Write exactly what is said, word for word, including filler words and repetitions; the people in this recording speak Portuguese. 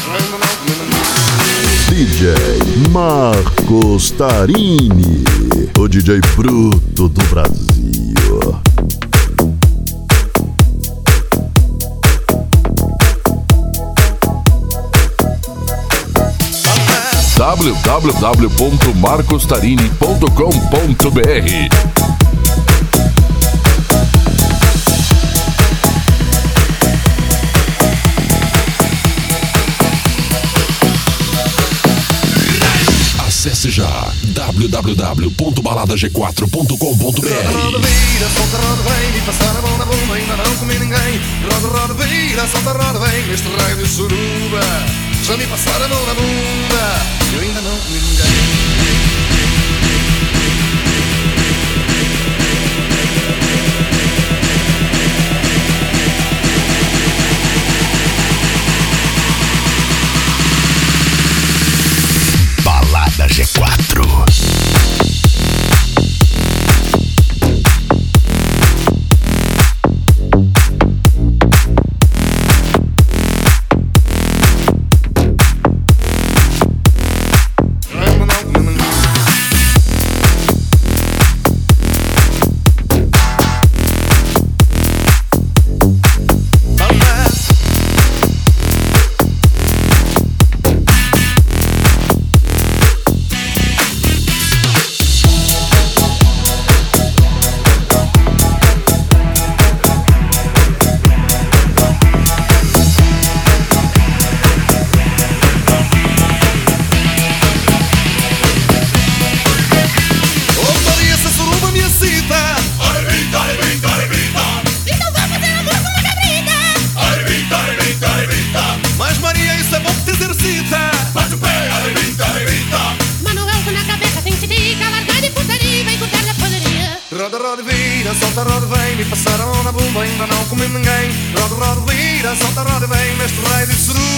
D J Marcos Tarini, o D J bruto do Brasil. w w w ponto marcos tarini ponto com ponto b r. Acesse já w w w ponto balada g quatro ponto com ponto b r. Roda, vira, solta, roda, vem, me passar a mão na bomba, ainda não comi ninguém. Roda, roda, vira, solta, roda, vem, neste raio de suruba. Já me passaram a mão na bunda, eu ainda não comi ninguém. Balada G quatro. Roda, roda, vira, solta, roda, vem, me passaram na bomba, ainda não comi ninguém. Roda, roda, vira, solta, roda, vem, neste raio de suruba.